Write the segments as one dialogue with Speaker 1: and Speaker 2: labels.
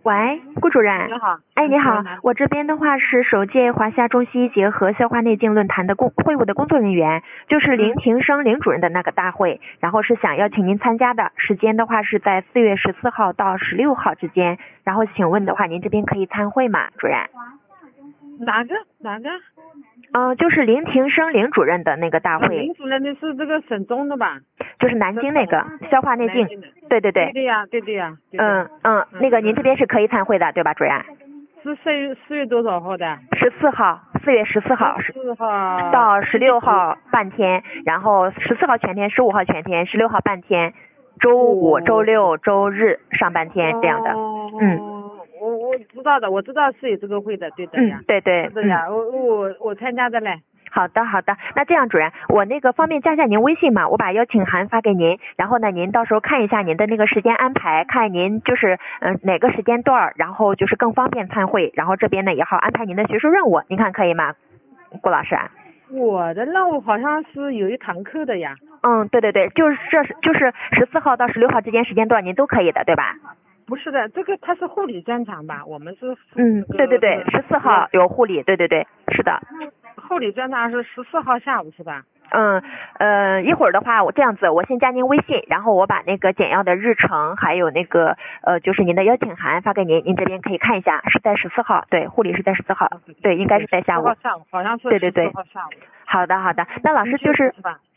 Speaker 1: 喂，顾主任。
Speaker 2: 你好。
Speaker 1: 哎，你好，我这边的话是首届华夏中西医结合消化内镜论坛的会务的工作人员，就是林庭生林主任的那个大会，然后是想邀请您参加的，时间的话是在4月14号到16号之间，然后请问的话，您这边可以参会吗，主任？
Speaker 2: 哪个？
Speaker 1: 就是林庭生林主任的那个大会。
Speaker 2: 林主任的是这个省中的吧？
Speaker 1: 就是南京那个消化内镜。对。
Speaker 2: 对的呀。
Speaker 1: 那个您这边是可以参会的，对吧，主任？
Speaker 2: 是4月多少号的
Speaker 1: ？14号，4月14号。
Speaker 2: 14号
Speaker 1: 到16号半天，然后14号全天，15号全天，16号半天，周五、周六、周日上半天这样的。
Speaker 2: 我知道的，我知道是有这个会的，对的呀。
Speaker 1: 对。
Speaker 2: 是的呀，我参加的嘞。
Speaker 1: 好的，那这样主任，我那个方便加一下您微信嘛，我把邀请函发给您，然后呢，您到时候看一下您的那个时间安排，看您就是哪个时间段，然后就是更方便参会，然后这边呢也好安排您的学术任务，您看可以吗，顾老师？
Speaker 2: 我的任务好像是有一堂课的呀。
Speaker 1: 对，就是14号到16号之间时间段您都可以的，对吧？
Speaker 2: 不是的，这个它是护理专场吧？我们是
Speaker 1: 对，14号有护理，对，是的。
Speaker 2: 护理专场是14号下午是吧？
Speaker 1: 一会儿的话，我这样子，我先加您微信，然后我把那个简要的日程，还有那个就是您的邀请函发给您，您这边可以看一下，是在14号，对，护理是在14号，对，应该是在下午。
Speaker 2: 下午好像是
Speaker 1: 14号下午。好的，那老师就是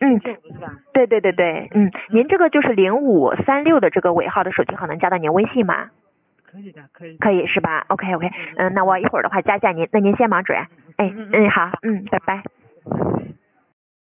Speaker 1: 对，您这个就是0536的这个尾号的手机号能加到您微信吗？可以是吧 ？OK， 那我一会儿的话加一下您，那您先忙主任。好，拜拜。